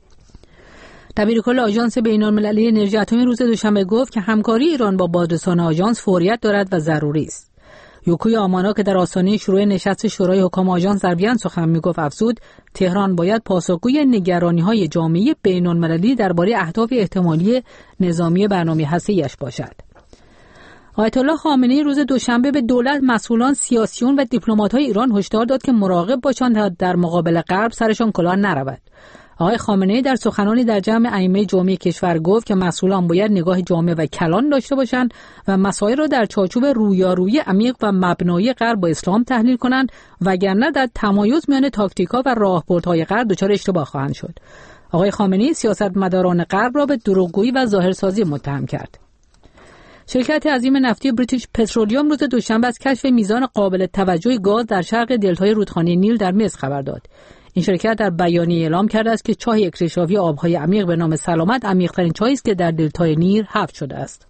دبیرکل آژانس بین‌المللی انرژی اتمی روز دوشنبه گفت که همکاری ایران با بازرسان آژانس فوریت دارد و ضروری است. یوکوی آمانا که در آستانه شروع نشست شورای حکام آژانس در وین سخن میگفت افزود تهران باید پاسخگوی نگرانی‌های جامعه بین‌المللی درباره اهداف احتمالی نظامی برنامه هسته‌ایش باشد. آیت الله خامنه‌ای روز دوشنبه به دولت، مسئولان، سیاسیون و دیپلمات‌های ایران هشدار داد که مراقب باشند تا در مقابل غرب سرشان کلاه نرود. آقای خامنه‌ای در سخنانی در جمع ائمه جمعی کشور گفت که مسئولان باید نگاه جامع و کلان داشته باشند و مسائل را در چارچوب رویارویی عمیق و مبنایی غرب با اسلام تحلیل کنند، وگرنه در تمایز میان تاکتیک‌ها و راهبردهای غرب دچار اشتباه خواهند شد. آقای خامنه‌ای سیاستمداران غرب را به دروغگویی و ظاهرسازی متهم کرد. شرکت عظیم نفتی بریتیش پترولیوم روز دوشنبه از کشف میزان قابل توجه گاز در شرق دلتای رودخانه نیل در مصر خبر داد. این شرکت در بیانیه اعلام کرده است که چاه اکتشافی آبهای عمیق به نام سلامت عمیق‌ترین چاهی است که در دلتای نیل حفر شده است.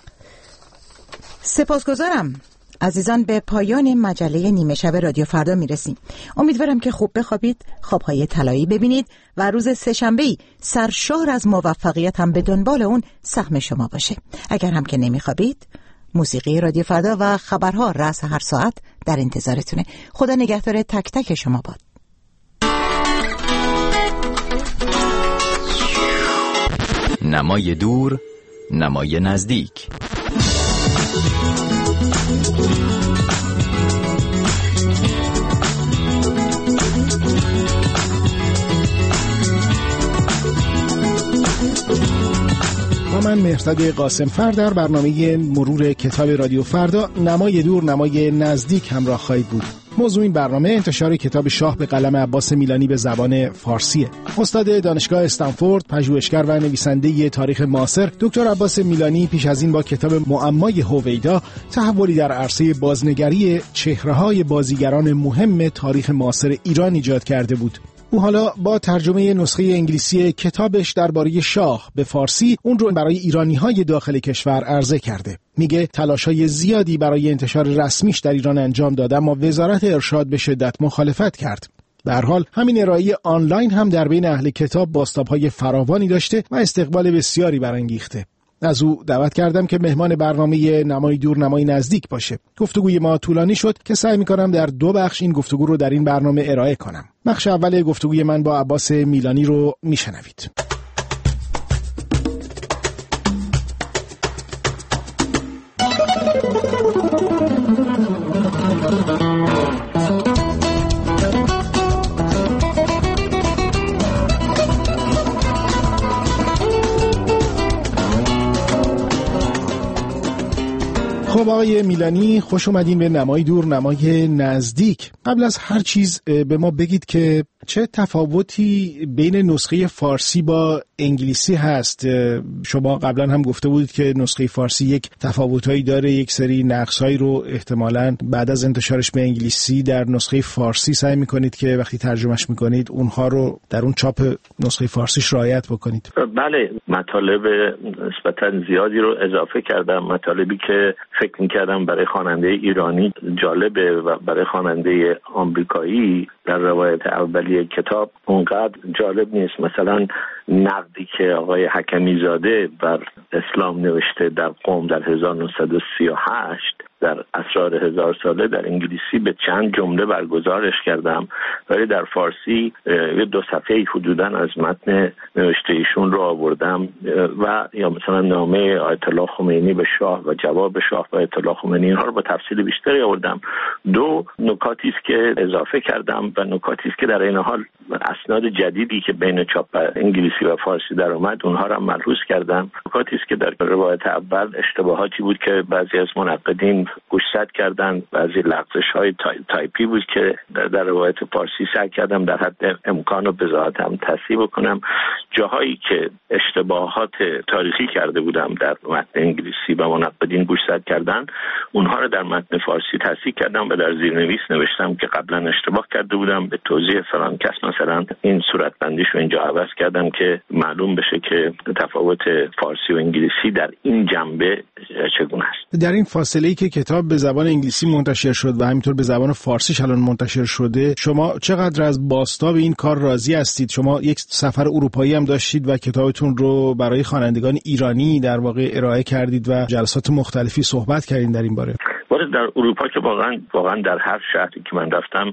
سپاسگزارم. عزیزان، به پایان مجله نیمه شب رادیو فردا میرسیم. امیدوارم که خوب بخوابید، خوابهای طلایی ببینید و روز سه‌شنبه‌ای سرشار از موفقیت هم به دنبال اون سهم شما باشه. اگر هم که نمیخوابید، موسیقی رادیو فردا و خبرها رأس هر ساعت در انتظارتونه. خدا نگهدار تک تک شما باد. نمای دور، نمای نزدیک. من مهرداد قاسمفر در برنامه مرور کتاب رادیو فردا نمای دور نمای نزدیک همراه خواهید بود. موضوع این برنامه انتشار کتاب شاه به قلم عباس میلانی به زبان فارسیه. استاد دانشگاه استنفورد، پژوهشگر و نویسنده تاریخ معاصر دکتر عباس میلانی پیش از این با کتاب معمای هویدا تحولی در عرصه بازنگری چهره‌های بازیگران مهم تاریخ معاصر ایران ایجاد کرده بود. او حالا با ترجمه نسخه انگلیسی کتابش درباره شاه به فارسی اون رو برای ایرانی‌های داخل کشور عرضه کرده. میگه تلاش‌های زیادی برای انتشار رسمیش در ایران انجام داده، اما وزارت ارشاد به شدت مخالفت کرد. به هر حال همین ارائه آنلاین هم در بین اهل کتاب بازتاب‌های فراوانی داشته و استقبال بسیاری برانگیخته. از او دعوت کردم که مهمان برنامه نمای دور نمای نزدیک باشه. گفتگوی ما طولانی شد که سعی می‌کنم در 2 بخش این گفتگو رو در این برنامه ارائه کنم. بخش اول گفتگوی من با عباس میلانی رو میشنوید. خب آقای میلانی، خوش اومدین به نمای دور نمای نزدیک. قبل از هر چیز به ما بگید که چه تفاوتی بین نسخه فارسی با انگلیسی هست. شما قبلا هم گفته بودید که نسخه فارسی یک تفاوتایی داره، یک سری نقص‌هایی رو احتمالاً بعد از انتشارش به انگلیسی در نسخه فارسی سعی می‌کنید که وقتی ترجمهش می‌کنید اونها رو در اون چاپ نسخه فارسیش رعایت بکنید. بله، مطالب نسبتاً زیادی رو اضافه کردم، مطالبی که فکر می‌کردم برای خواننده ایرانی جالبه و برای خواننده آمریکایی در روایت اولیه کتاب اونقدر جالب نیست. مثلا نقدی که آقای حکمی زاده بر اسلام نوشته در قم در 1938 در اسرار 1000 ساله در انگلیسی به چند جمله برگزارش کردم، ولی در فارسی یه 2 صفحه‌ای حدوداً از متن نوشته ایشون رو آوردم و یا مثلا نامه آیت الله خمینی به شاه و جواب شاه و آیت الله خمینی، اینها رو با تفصیل بیشتری آوردم. 2 نکاتی است که اضافه کردم و نکاتی است که در این حال اسناد جدیدی که بین چاپ انگلیسی و فارسی در اومد اونها رو ملحوظ کردم. نکاتی است که در روایت اول اشتباهاتی بود که بعضی از منقدین گوشزد کردن، بعضی لغزش‌های تایپی بود که در روایت فارسی سعی کردم در حد امکان و بضاعت هم تصحیح بکنم. جاهایی که اشتباهات تاریخی کرده بودم در متن انگلیسی و منقدین گوشزد کردن، اونها رو در متن فارسی تصحیح کردم و در زیرنویس نوشتم که قبلا اشتباه کرده بودم، به توضیح فلان کس مثلا این صورت بندیش رو اینجا عوض کردم که معلوم بشه که تفاوت فارسی و انگلیسی در این جنبه چگونه است. در این فاصله‌ای که کتاب به زبان انگلیسی منتشر شد و همینطور به زبان فارسیش الان منتشر شده، شما چقدر از بازتاب این کار راضی هستید؟ شما یک سفر اروپایی هم داشتید و کتابتون رو برای خوانندگان ایرانی در واقع ارائه کردید و جلسات مختلفی صحبت کردین در این باره. در اروپا که واقعا در هر شهری که من رفتم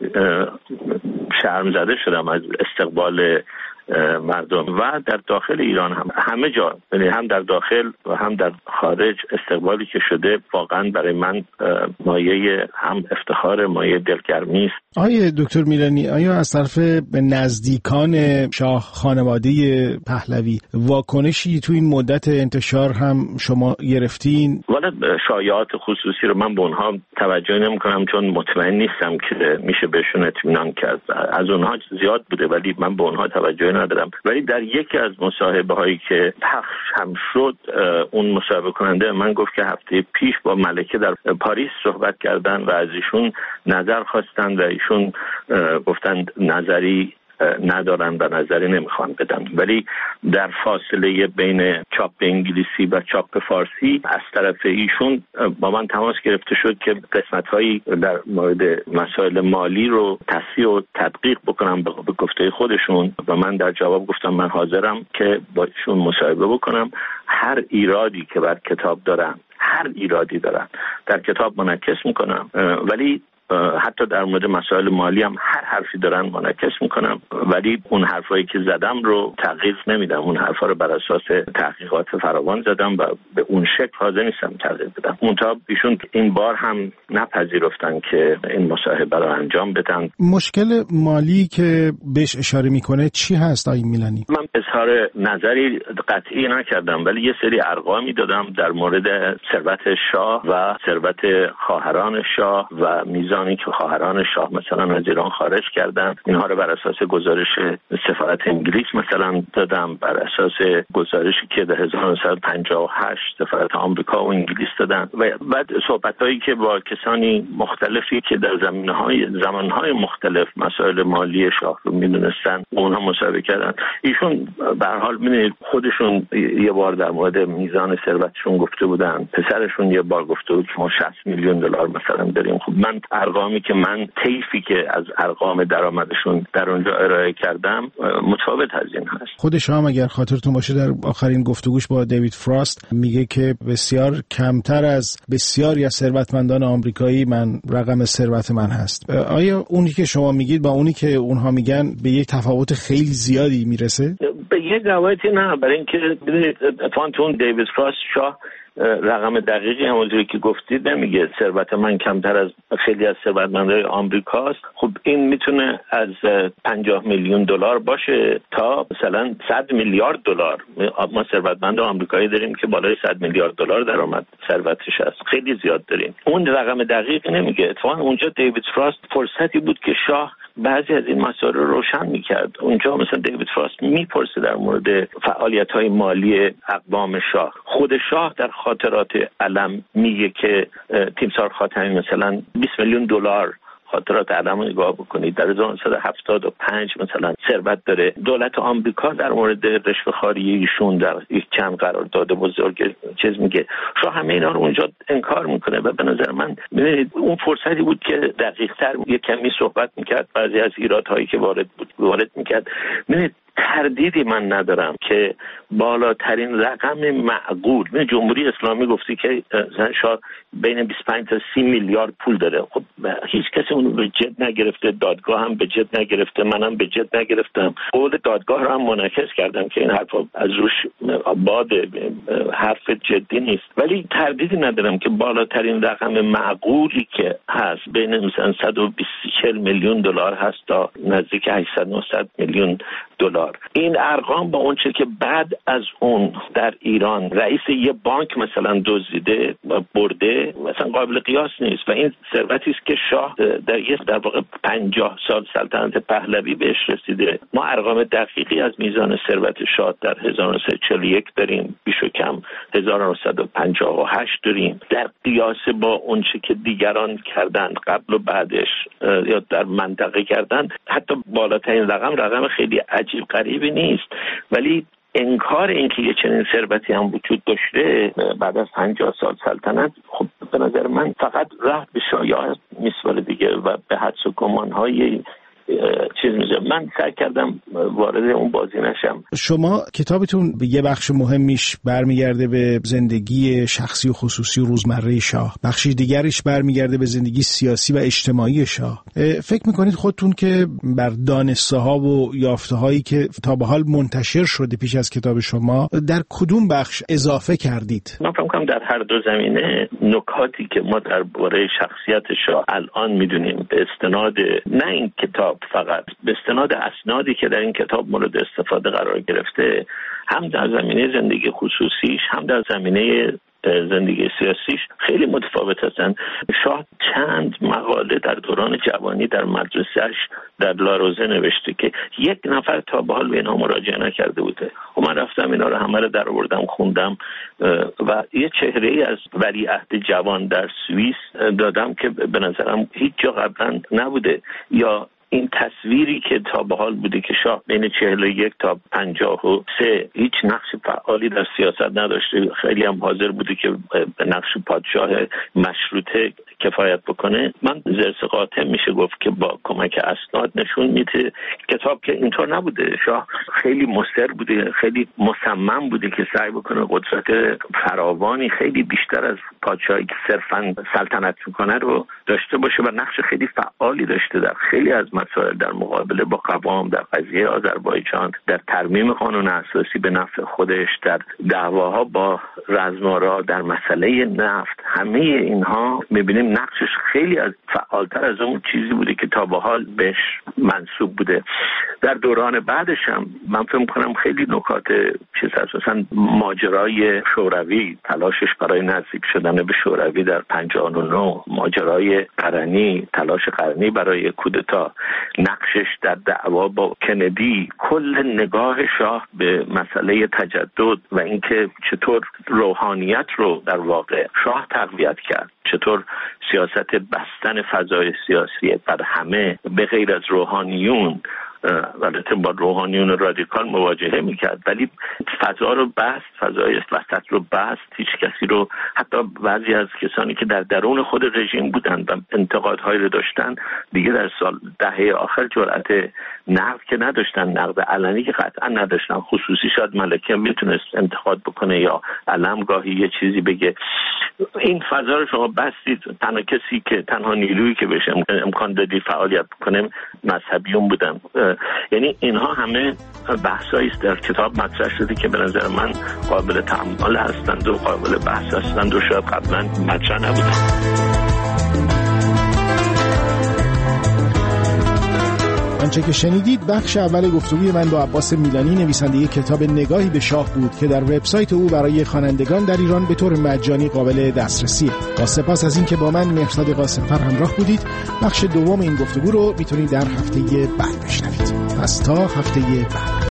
شرم زده شدم از استقبال مردم و در داخل ایران هم همه جا، یعنی هم در داخل و هم در خارج استقبالی که شده واقعا برای من مایه هم افتخار، مایه دلگرمی است. آقای دکتر میلانی، آیا از طرف نزدیکان شاه خانواده پهلوی واکنشی تو این مدت انتشار هم شما گرفتین؟ والا شایعات خصوصی رو من به اونها توجه نمی‌کنم، چون مطمئن نیستم که میشه بهشون اطمینان کرد. از اونها زیاد بوده ولی من به اونها توجه ندارم. ولی در یکی از مصاحبه هایی که پخش هم شد، اون مصاحبه کننده من گفت که هفته پیش با ملکه در پاریس صحبت کردن و از ایشون نظر خواستن و ایشون گفتند نظری ندارن و نظری نمیخوان بدن. ولی در فاصله بین چاپ انگلیسی و چاپ فارسی از طرف ایشون با من تماس گرفته شد که قسمت‌هایی در مورد مسائل مالی رو تصحیح و تدقیق بکنم به گفته خودشون و من در جواب گفتم من حاضرم که با ایشون مصاحبه بکنم. هر ایرادی که بر کتاب دارن، هر ایرادی دارن در کتاب منعکس میکنم، ولی حتی در مورد مسائل مالی هم هر حرفی دارن منعکس میکنم، ولی اون حرفایی که زدم رو تغییر نمیدم. اون حرفا رو بر اساس تحقیقات فراوان زدم و به اون شکل حاضر نیستم تغییر بدم. منتها ایشون این بار هم نپذیرفتن که این مصاحبه رو انجام بدن. مشکل مالی که بهش اشاره میکنه چی هست آقای میلانی؟ من اظهار نظری قطعی نکردم، ولی یه سری ارقامی دادم در مورد ثروت شاه و ثروت خواهران شاه و میزان عزیزانی که خواهران شاه مثلا از ایران خارج کردن، اینها رو بر اساس گزارش سفارت انگلیس مثلا دادم، بر اساس گزارشی که در 1958 سفارت آمریکا و انگلیس دادن و بعد صحبت‌هایی که با کسانی مختلفی که در زمانهای مختلف مسائل مالی شاه رو میدونستن اونها مصاحبه کردن. ایشون به هر حال می‌بینید خودشون یه بار در مورد میزان ثروتشون گفته بودن، پسرشون یه بار گفته بود که ما 60 میلیون دلار مثلا داریم. خب من ارقامی که من طیفی که از ارقام درآمدشون در اونجا ارائه کردم متفاوت از این هست. خودش هم اگر خاطرتون باشه در آخرین گفتگوش با دیوید فراست میگه که بسیار کمتر از بسیاری از ثروتمندان آمریکایی رقم ثروت من هست. آیا اونی که شما میگید با اونی که اونها میگن به یک تفاوت خیلی زیادی میرسه؟ به یک روایتی نه، برای اینکه ببینید فانتون دیوید فراست شاه رقم دقیقی همونجوری که گفتید نمیگه ثروت من کمتر از خیلی از ثروتمندای آمریکاست. خب این میتونه از 50 میلیون دلار باشه تا مثلا 100 میلیارد دلار. ما ثروتمند آمریکایی داریم که بالای 100 میلیارد دلار درآمد ثروتش هست، خیلی زیاد داریم. اون رقم دقیق نمیگه. اتفاقا اونجا دیوید فراست فرصتی بود که شاه بعضی از این مسائل رو روشن میکرد. اونجا مثلا دیوید فراست میپرسه در مورد فعالیت‌های مالی اقوام شاه. خود شاه در خاطرات علم میگه که تیمسار خاتمی مثلا 20 میلیون دلار خاطرات علم رو نگاه بکنید در 1975 مثلا ثروت داره. دولت آمریکا در مورد رشوه‌خواری ایشون در یک چند قرارداد بزرگ چیز میگه. شاه همه اینا رو اونجا انکار میکنه و به نظر من ببینید اون فرصتی بود که دقیق‌تر یک کمی صحبت میکرد، بعضی از ایرادهایی که وارد میکرد. ببینید تردیدی من ندارم که بالاترین رقم معقول، جمهوری اسلامی گفتی که شاه بین 25 تا 30 میلیارد پول داره. خب هیچ کسی اون رو به جد نگرفته، دادگاه هم به جد نگرفته، منم به جد نگرفتم. قول دادگاه رو هم منعکس کردم که این حرفا از روش باد، حرف جدی نیست. ولی تردیدی ندارم که بالاترین رقم معقولی که هست بین مثلا 140 میلیون دلار هست تا نزدیک 800 900 میلیون دلار. این ارقام با اون چه که بعد از اون در ایران رئیس یه بانک مثلا دزدیده برده مثلا قابل قیاس نیست و این ثروتی است که شاه در واقع 50 سال سلطنت پهلوی بهش رسیده. ما ارقام دقیقی از میزان ثروت شاه در 1941 داریم، بیش و کم 1958 داریم. در قیاس با اون چه که دیگران کردن قبل و بعدش یا در منطقه کردن، حتی بالاترین رقم خیلی عجیب غریبی نیست. ولی انکار اینکه یه چنین ثروتی هم وجود داشته بعد از 50 سال سلطنت، خب به نظر من فقط راه به شایعات میسپاره دیگه و به حدس و گمان‌های چیز میشه. من سعی کردم وارد اون بازی نشم. شما کتابتون به یه بخش مهمیش برمیگرده به زندگی شخصی و خصوصی و روزمره شاه، بخشی دیگرش برمیگرده به زندگی سیاسی و اجتماعی شاه. فکر میکنید خودتون که بر دانسته ها و یافته هایی که تا به حال منتشر شده پیش از کتاب شما در کدوم بخش اضافه کردید؟ من فکر میکنم در هر دو زمینه نکاتی که ما درباره شخصیت شاه الان میدونیم به استناد نه این کتاب فقط، به استناد اسنادی که در این کتاب مورد استفاده قرار گرفته، هم در زمینه زندگی خصوصیش هم در زمینه زندگی سیاسیش خیلی متفاوت هستند. شاه چند مقاله در دوران جوانی در مدرسهش در لاروزه نوشته که یک نفر تا به حال به اینها مراجعه نکرده بوده و من رفتم اینا رو همه رو در آوردم خوندم و یه چهره‌ای از ولیعهد جوان در سوئیس دادم که به نظرم هیچ جا قبلا نبوده. یا این تصویری که تا به حال بوده که شاه بین 41 تا 53 هیچ نقش فعالی در سیاست نداشته، خیلی هم حاضر بوده که به نقش پادشاه مشروطه کفایت بکنه. من زرس قاطع میشه گفت که با کمک اسناد نشون میده کتاب که اینطور نبوده. شاه خیلی مصر بوده، خیلی مصمم بوده که سعی بکنه قدرت فراوانی خیلی بیشتر از پادشاهی که صرفاً سلطنت میکنه رو داشته باشه و نقش خیلی فعالی داشته در خیلی از مسائل در مقابله با قوام، در قضیه آذربایجان، در ترمیم قانون اساسی به نفع خودش، در دعواها با رزمارا، در مسئله نفت، همه اینها میبینیم نقشش خیلی از فعالتر از اون چیزی بوده که تا به حال بهش منسوب بوده. در دوران بعدش هم من فکر می‌کنم خیلی نکات چیز هست، مثلا ماجرای شوروی، تلاشش برای نزدیک شدن به شوروی در 59، ماجرای قرنی، تلاش قرنی برای کودتا، نقشش در دعوا با کندی، کل نگاه شاه به مسئله تجدد و اینکه چطور روحانیت رو در واقع شاه تقویت کرد، چطور سیاست بستن فضای سیاسی بر همه به غیر از روحانیون، البته با روحانیون رادیکال مواجهه میکرد، ولی فضا رو بست، فضای وسط رو بست، هیچ کسی رو، حتی بعضی از کسانی که در درون خود رژیم بودن و انتقادهایی رو داشتن دیگه در دهه آخر جرأت نقد که نداشتن، نقد علنی که قطعا نداشتن. خصوصی شاید ملکه میتونست انتقاد بکنه یا علم گاهی یه چیزی بگه. این فضا رو شما بستید، تنها کسی که تنها نیرویی که بهش امکان دادی فعالیت بکنه مذهبیون بودن. یعنی اینها همه بحثایی است در کتاب مطرح شده که به نظر من قابل تأمل هستند و قابل بحث هستند و شاید قبلا مطرح نبودند. آنچه که شنیدید بخش اول گفتگوی من با عباس میلانی، نویسنده کتاب نگاهی به شاه بود که در وبسایت او برای خوانندگان در ایران به طور مجانی قابل دسترسیه. با سپاس از اینکه با من مهرداد قاسم‌فر همراه بودید. بخش دوم این گفتگو رو میتونید در هفته بعد بشنوید. پس تا هفته بعد.